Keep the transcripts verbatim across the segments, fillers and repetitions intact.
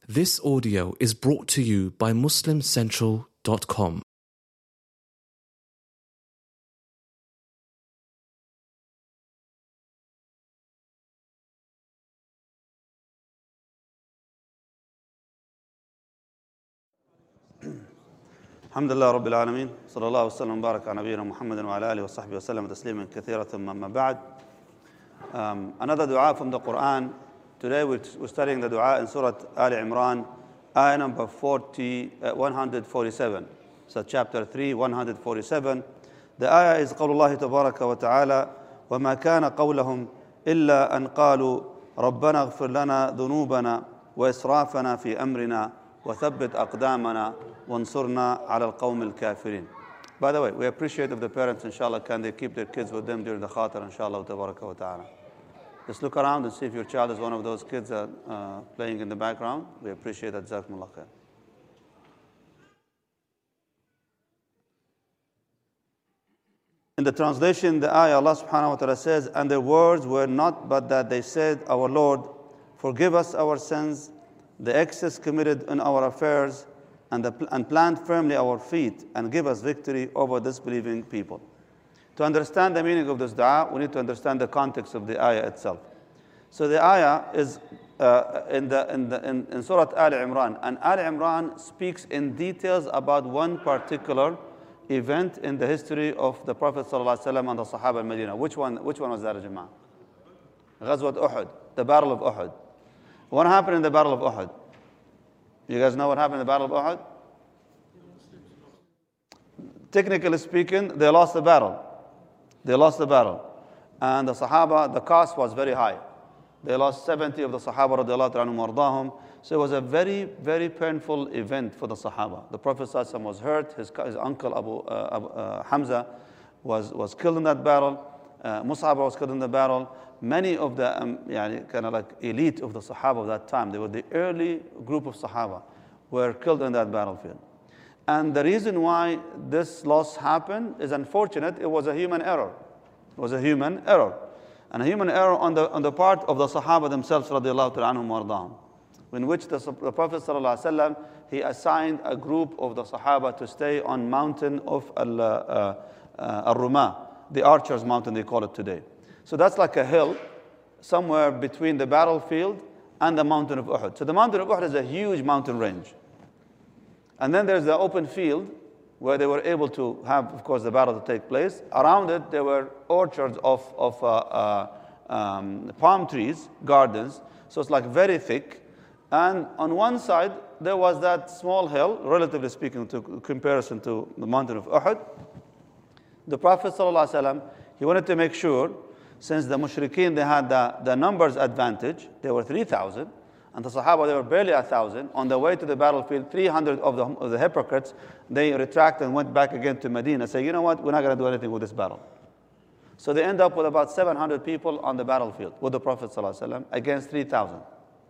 This audio is brought to you by Muslim Central dot com. الحمد لله رب العالمين صلى الله وسلم وبارك على نبينا محمد وعلى آله وصحبه وسلم تسليما كثيرا ثم أما بعد. Um, another dua from the Quran. Today we're, we're studying the dua in Surah Al Imran, ayah number forty, uh, one forty-seven. So chapter three, one forty-seven. The ayah is قول الله تبارك وتعالى وما كان قولهم إلا أن قالوا ربنا اغفر لنا ذنوبنا وإسرافنا في أمرنا وثبت أقدامنا وانصرنا على القوم الكافرين. By the way, we appreciate if the parents, inshallah, can they keep their kids with them during the khatir, inshallah, tabaraka wa ta'ala. Just look around and see if your child is one of those kids that uh, playing in the background. We appreciate that. Jazakumullah khair. In the translation, the ayah, Allah subhanahu wa ta'ala says, and their words were not but that they said, our Lord, forgive us our sins, the excess committed in our affairs, and, the, and plant firmly our feet, and give us victory over disbelieving people. To understand the meaning of this dua, we need to understand the context of the ayah itself. So the ayah is uh, in, the, in, the, in, in Surah Al Imran, and Al Imran speaks in details about one particular event in the history of the Prophet ﷺ and the Sahaba in Medina. Which one, which one was that, Jama'ah? Ghazwat Uhud, the Battle of Uhud. What happened in the Battle of Uhud? You guys know what happened in the Battle of Uhud? Technically speaking, they lost the battle. They lost the battle. And the Sahaba, the cost was very high. They lost seventy of the Sahaba radiallahu anhum wardahum. So it was a very, very painful event for the Sahaba. The Prophet ﷺ was hurt. His, his uncle Abu, uh, Abu uh, Hamza was, was killed in that battle. Uh, Mus'ab was killed in the battle. Many of the um, yani, kind of like elite of the Sahaba of that time, they were the early group of Sahaba, were killed in that battlefield. And the reason why this loss happened is unfortunate. It was a human error. It was a human error. And a human error on the, on the part of the Sahaba themselves, radiallahu ta'ala anhum wardahum, in which the, the Prophet sallallahu alaihi wasallam, he assigned a group of the Sahaba to stay on mountain of Al, uh, uh, Al-Rumah, the Archer's Mountain, they call it today. So that's like a hill somewhere between the battlefield and the mountain of Uhud. So the mountain of Uhud is a huge mountain range. And then there's the open field where they were able to have, of course, the battle to take place. Around it, there were orchards of, of uh, uh, um, palm trees, gardens. So it's like very thick. And on one side, there was that small hill, relatively speaking, to comparison to the mountain of Uhud. The Prophet ﷺ, he wanted to make sure, since the mushrikeen, they had the, the numbers advantage, they were three thousand, and the Sahaba, they were barely one thousand. On the way to the battlefield, three hundred of the, of the hypocrites, they retracted and went back again to Medina, say, you know what, we're not going to do anything with this battle. So they end up with about seven hundred people on the battlefield with the Prophet ﷺ against three thousand.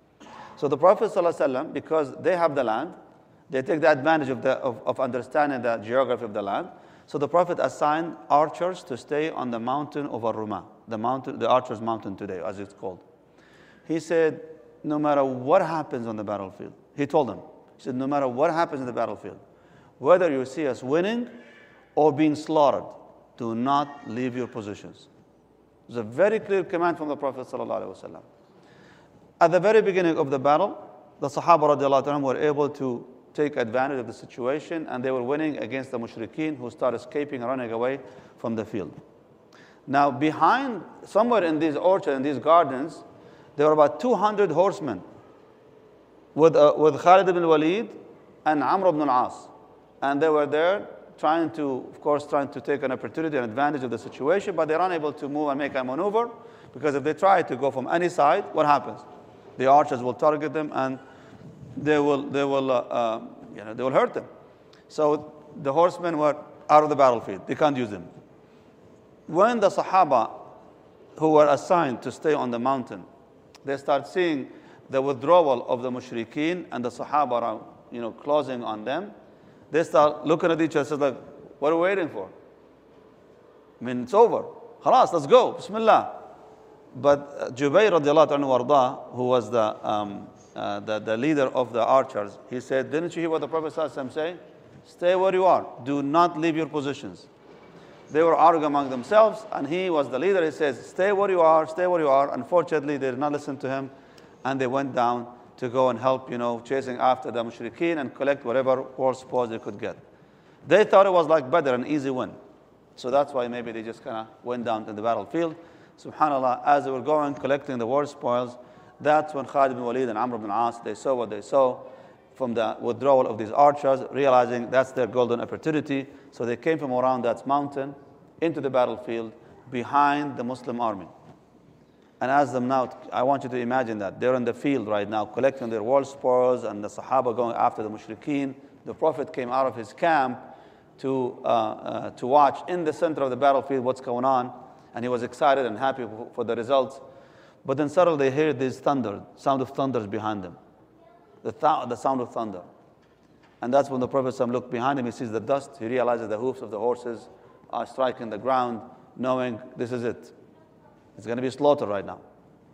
So the Prophet ﷺ, because they have the land, they take the advantage of, the, of, of understanding the geography of the land. So the Prophet assigned archers to stay on the mountain of Ar-Rumah, the mountain, the Archer's Mountain today, as it's called. He said, no matter what happens on the battlefield, he told them, he said, no matter what happens in the battlefield, whether you see us winning or being slaughtered, do not leave your positions. It's a very clear command from the Prophet ﷺ. At the very beginning of the battle, the Sahaba radiallahu anhum were able to take advantage of the situation, and they were winning against the mushrikeen who started escaping and running away from the field. Now, behind, somewhere in these orchards, in these gardens, there were about two hundred horsemen with, uh, with Khalid ibn Walid and Amr ibn al-As. And they were there trying to, of course, trying to take an opportunity and advantage of the situation, but they're unable to move and make a maneuver, because if they try to go from any side, what happens? The archers will target them, and they will, they will, uh, uh, you know, they will hurt them. So the horsemen were out of the battlefield. They can't use them. When the Sahaba who were assigned to stay on the mountain, they start seeing the withdrawal of the mushrikeen and the Sahaba are, you know, closing on them, they start looking at each other and say, like, what are we waiting for? I mean, it's over. Khalas, let's go. Bismillah. But Jubayr radiallahu anhu warda, who was the um, uh, the, the leader of the archers, he said, didn't you hear what the Prophet ﷺ said? Stay where you are. Do not leave your positions. They were arguing among themselves, and he was the leader. He says, stay where you are, stay where you are. Unfortunately, they did not listen to him, and they went down to go and help, you know, chasing after the mushrikeen and collect whatever war spoils they could get. They thought it was like Badr, an easy win. So that's why maybe they just kind of went down to the battlefield. SubhanAllah, as they were going, collecting the war spoils, that's when Khalid bin Walid and Amr ibn As, they saw what they saw from the withdrawal of these archers, realizing that's their golden opportunity. So they came from around that mountain into the battlefield behind the Muslim army. And as them now, I want you to imagine that. They're in the field right now, collecting their war spoils, and the Sahaba going after the mushrikeen. The Prophet came out of his camp to, uh, uh, to watch in the center of the battlefield what's going on. And he was excited and happy for, for the results. But then suddenly they heard this thunder, sound of thunders behind them. The, th- the sound of thunder. And that's when the Prophet looked behind him, he sees the dust, he realizes the hoofs of the horses are striking the ground, knowing this is it. It's going to be slaughtered right now.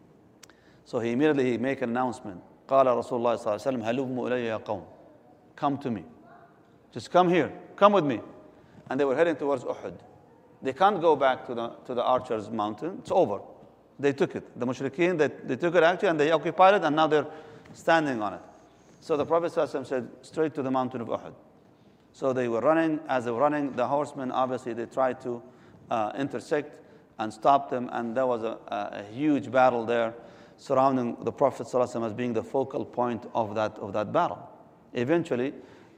So he immediately he make an announcement. قال رسول الله صلى الله عليه وسلم هلموا إلي يا قوم. Come to me. Just come here. Come with me. And they were heading towards Uhud. They can't go back to the, to the archers' mountain. It's over. They took it. The mushrikeen, they, they took it actually and they occupied it and now they're standing on it. So the Prophet ﷺ said, straight to the mountain of Uhud. So they were running. As they were running, the horsemen, obviously, they tried to uh, intersect and stop them. And there was a, a, a huge battle there surrounding the Prophet ﷺ as being the focal point of that, of that battle. Eventually,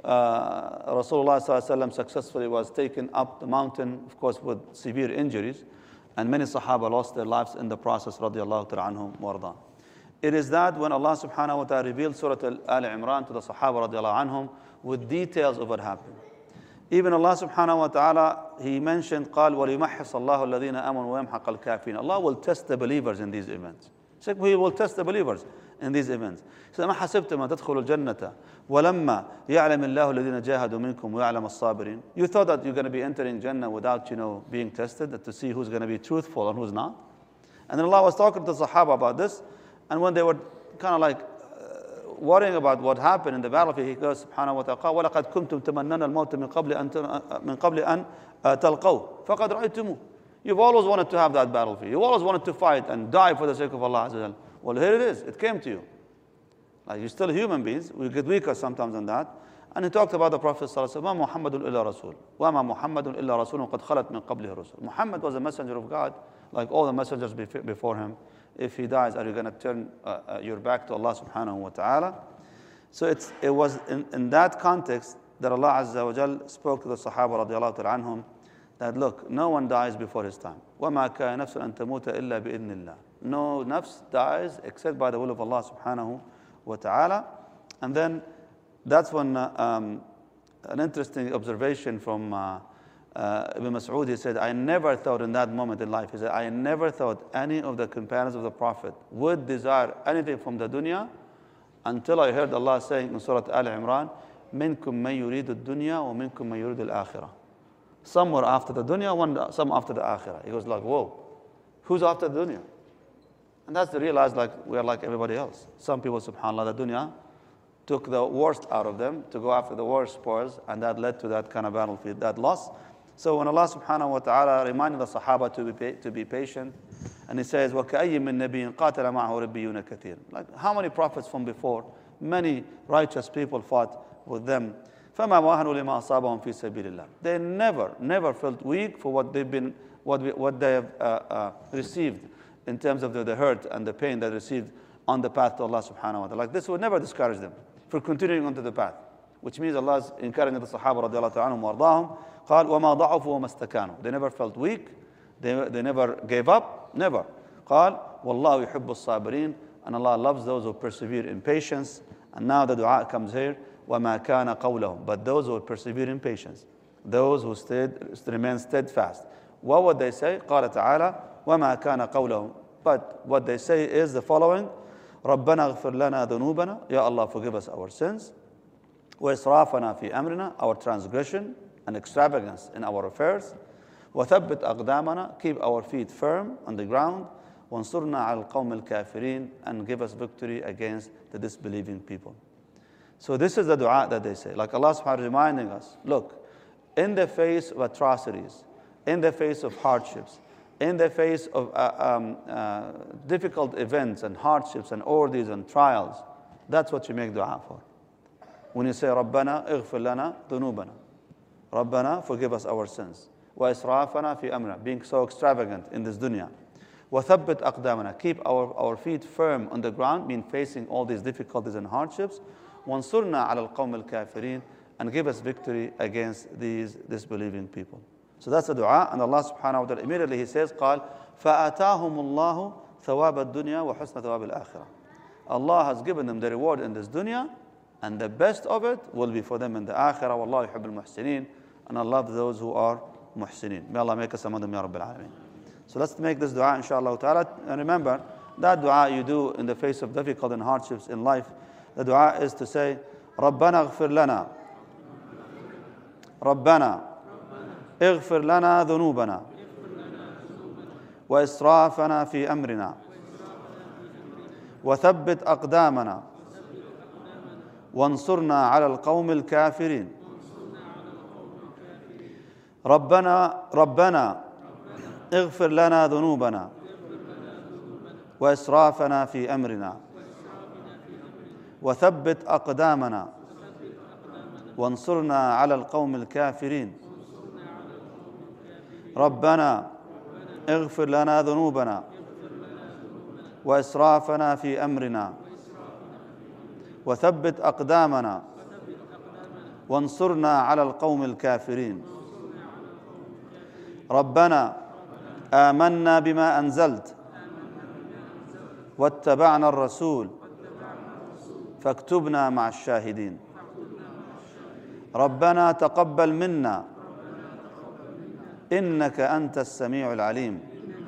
uh, Rasulullah ﷺ successfully was taken up the mountain, of course, with severe injuries. And many Sahaba lost their lives in the process, radiallahu ta'ala anhum wa arda. It is that when Allah subhanahu wa ta'ala revealed Surah Al-Imran to the Sahaba radiallahu anhum with details of what happened. Even Allah subhanahu wa ta'ala, He mentioned, قال وَلِيُمَحِّصَ اللَّهُ الَّذِينَ آمَنُوا وَيَمْحَقَ الْكَافِرِينَ. Allah will test the believers in these events. He said, He will test the believers in these events. He said, مَا حَسِبْتُمْ أَن تَدْخُلُوا الْجَنَّةَ وَلَمَّا يَعْلَمِ اللَّهُ الَّذِينَ جَاهَدُوا مِنكُمْ وَيَعْلَمَ الصَّابِرِينَ. You thought that you're going to be entering Jannah without, you know, being tested, that to see who's going to be truthful and who's not. And then Allah was talking to the Sahaba about this, and when they were kind of like uh, worrying about what happened in the battlefield, He goes, subhanahu wa ta'ala, وَلَقَدْ كُنْتُمْ تَمَنَّنَ الْمَوْتَ مِنْ قَبْلِ أَن مِنْ قَبْلِ أَن تَلْقَوْا فَقَدْ رَأَيْتُمُوهُ. You've always wanted to have that battlefield. You've always wanted to fight and die for the sake of Allah Azza wa Jal. Well, here it is. It came to you. Like, you're still human beings. We get weaker sometimes than that. And he talked about the Prophet sallallahu alaihi wasallam. مَا مُحَمَّدٌ إِلَّا رَسُولٌ وَمَا مُحَمَّدٌ إِلَّا رَسُولٌ قَدْ خَلَتْ مِنْ قَبْلِهِ رُسُلٌ. Muhammad was a messenger of God, like all the messengers before him. If he dies, are you going to turn uh, uh, your back to Allah subhanahu wa ta'ala? So it's, it was in, in that context that Allah Azza wa Jal spoke to the Sahaba radiallahu ta'ala anhum that, look, no one dies before his time. وَمَا كَانَ نَفْسٌ أَن تَمُوتَ إِلَّا بِإِذْنِ اللَّهِ. No nafs dies except by the will of Allah subhanahu wa ta'ala. And then that's when uh, um, an interesting observation from uh, uh, Ibn Mas'ud, he said, I never thought in that moment in life, he said, I never thought any of the companions of the Prophet would desire anything from the dunya until I heard Allah saying in Surah Al-Imran, مِنْكُمْ مَنْ يُرِيدُ الدُّنْيَا وَمِنْكُمْ مَنْ يُرِيدُ الْآخِرَةِ. Some were after the dunya, one, some after the akhirah. He was like, whoa, who's after the dunya? And that's to realize, like, we are like everybody else. Some people, subhanAllah, the dunya took the worst out of them to go after the worst spoils, and that led to that kind of battlefield, that loss. So when Allah subhanahu wa ta'ala reminded the Sahaba to be, to be patient, and He says, وَكَأَيٍّ مِّن نَبِيٍّ قَاتَلَ مَعَهُ رِبِّيُّونَ كَثِيرٌ. Like, how many prophets from before, many righteous people fought with them. فَمَا وَهَنُوا لِمَا أَصَابَهُمْ فِي سَبِيلِ اللَّهِ. They never, never felt weak for what they've been, what, we, what they have uh, uh, received in terms of the, the hurt and the pain they received on the path to Allah subhanahu wa ta'ala. Like, this would never discourage them for continuing onto the path, which means Allah is encouraging the Sahaba radiallahu ta'ala anhum wa ardahum. قال وما ضعفوا وما استكانوا. They never felt weak. They, they never gave up. Never. قال والله يحب الصابرين. And Allah loves those who persevere in patience. And now the dua comes here. وما كان قولهم. But those who persevere in patience, those who stayed, remain steadfast, what would they say? قال تعالى وما كان قولهم. But what they say is the following: ربنا اغفر لنا ذنوبنا. Ya Allah, forgive us our sins. وإسرافنا في أمرنا. Our transgression and extravagance in our affairs. وثبت أقدامنا. Keep our feet firm on the ground. وانصرنا على القوم الكافرين, and give us victory against the disbelieving people. So this is the dua that they say. Like Allah subhanahu wa ta'ala reminding us, look, in the face of atrocities, in the face of hardships, in the face of uh, um, uh, difficult events and hardships and ordeals and trials, that's what you make dua for. When you say, رَبَّنَا اغْفِرْ لَنَا ذُنُوبَنَا, Rabbana, forgive us our sins. وَإِسْرَافَنَا فِي أَمْرِنَا, being so extravagant in this dunya. وَثَبِّتْ أَقْدَامَنَا, keep our, our feet firm on the ground, mean facing all these difficulties and hardships. وَانصُرْنَا عَلَى الْقَوْمِ الْكَافِرِينَ, and give us victory against these disbelieving people. So that's the dua, and Allah subhanahu wa ta'ala immediately He says, قال فَآتَاهُمُ اللَّهُ ثَوَابَ الدُّنْيَا وَحُسْنَ ثَوَابِ الْآخِرَةِ. Allah has given them the reward in this dunya, and the best of it will be for them in the akhirah. وَاللَّهُ يُحِبُّ الْمُحْسِنِينَ, and Allah loves those who are muhsinin. May Allah make us among them, Ya Rabbil Alameen. So let's make this dua, inshallah ta'ala. And remember, that dua you do in the face of difficult and hardships in life, the dua is to say, رَبَّنَا اغْفِرْ لَنَا رَبَّنَا اغْفِرْ لَنَا ذُنُوبَنَا وَإِسْرَافَنَا فِي أَمْرِنَا وَثَبِّتْ أَقْدَامَنَا وَانصُرْنَا عَلَى الْقَوْمِ الْكَافِرِينَ. ربنا ربنا اغفر لنا ذنوبنا وإسرافنا في أمرنا وثبت أقدامنا وانصرنا على القوم الكافرين. ربنا اغفر لنا ذنوبنا وإسرافنا في أمرنا وثبت أقدامنا وانصرنا على القوم الكافرين. ربنا آمنا بما أنزلت واتبعنا الرسول فاكتبنا مع الشاهدين. ربنا تقبل منا إنك أنت السميع العليم.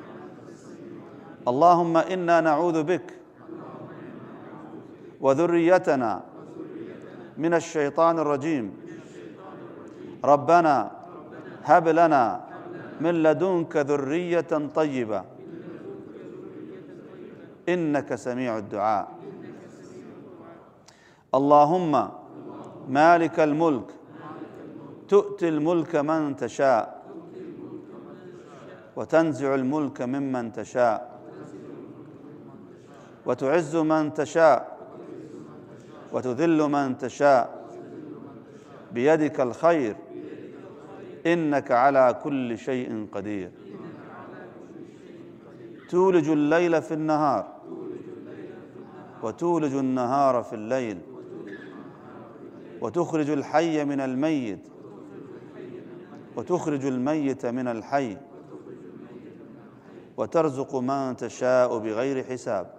اللهم إنا نعوذ بك وذريتنا من الشيطان الرجيم. ربنا هب لنا من لدنك ذرية طيبة إنك سميع الدعاء. اللهم مالك الملك تؤتي الملك من تشاء وتنزع الملك ممن تشاء وتعز من تشاء وتذل من تشاء بيدك الخير إنك على كل شيء قدير. تولج الليل في النهار وتولج النهار في الليل وتخرج الحي من الميت وتخرج الميت من الحي وترزق من تشاء بغير حساب.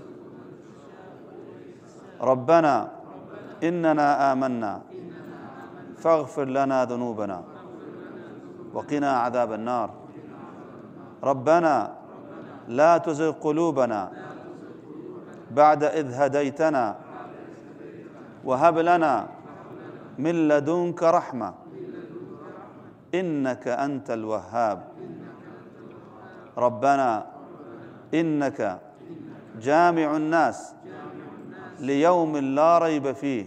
ربنا إننا آمنا فاغفر لنا ذنوبنا وقنا عذاب النار. ربنا لا تزغ قلوبنا بعد إذ هديتنا وهب لنا من لدنك رحمة إنك أنت الوهاب. ربنا إنك جامع الناس ليوم لا ريب فيه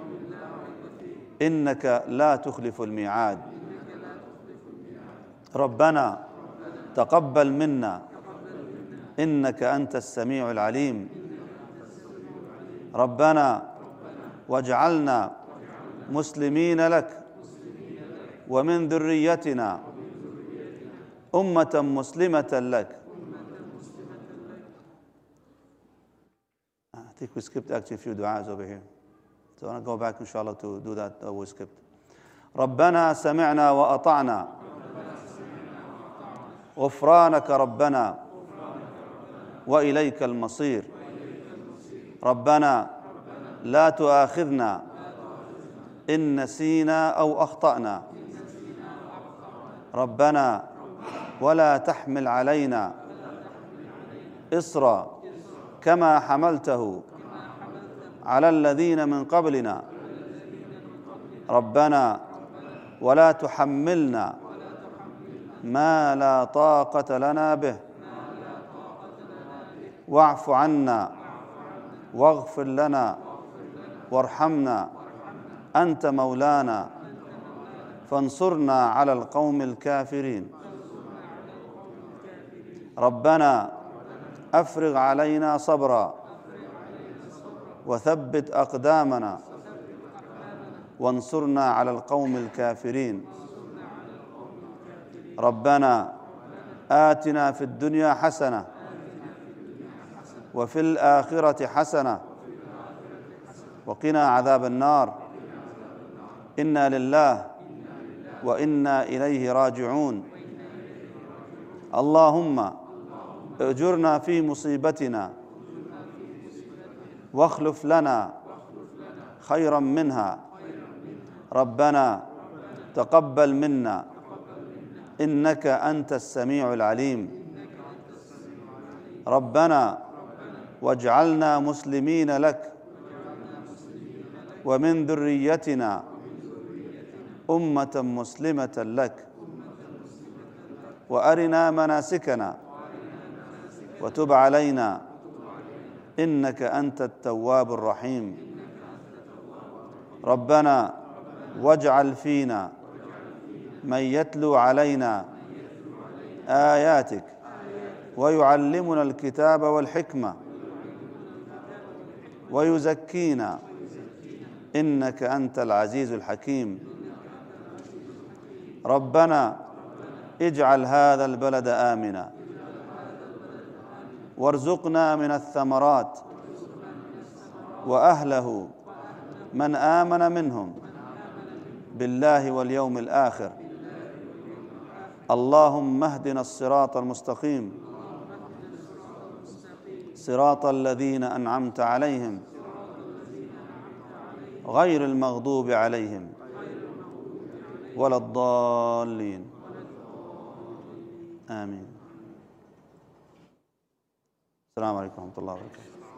إنك لا تخلف الميعاد. ربنا تقبل منا إنك أنت السميع العليم. ربنا واجعلنا مسلمين لك ومن ذريتنا أمة مسلمة لك. I think we skipped actually a few du'as over here. So I want to go back inshallah to do that uh, we skipped. ربنا سمعنا وأطعنا غفرانك ربنا وإليك المصير. ربنا لا تؤاخذنا إن نسينا أو أخطأنا. ربنا ولا تحمل علينا إصرا كما حملته على الذين من قبلنا. ربنا ولا تحملنا ما لا طاقة لنا به واعف عنا واغفر لنا وارحمنا أنت مولانا فانصرنا على القوم الكافرين. ربنا أفرغ علينا صبرا وثبت أقدامنا وانصرنا على القوم الكافرين. ربنا آتنا في الدنيا حسنة وفي الآخرة حسنة وقنا عذاب النار. إنا لله وإنا إليه راجعون. اللهم اجرنا في مصيبتنا واخلف لنا خيرا منها. ربنا تقبل منا إنك أنت السميع العليم. ربنا واجعلنا مسلمين لك ومن ذريتنا أمة مسلمة لك وأرنا مناسكنا وتب علينا إنك أنت التواب الرحيم. ربنا واجعل فينا من يتلو علينا آياتك ويعلمنا الكتاب والحكمة ويزكينا إنك أنت العزيز الحكيم. ربنا اجعل هذا البلد آمنا وارزقنا من الثمرات وأهله من آمن منهم بالله واليوم الآخر. اللهم اهدنا الصراط المستقيم صراط الذين أنعمت عليهم غير المغضوب عليهم ولا الضالين. آمين. السلام عليكم ورحمة الله وبركاته.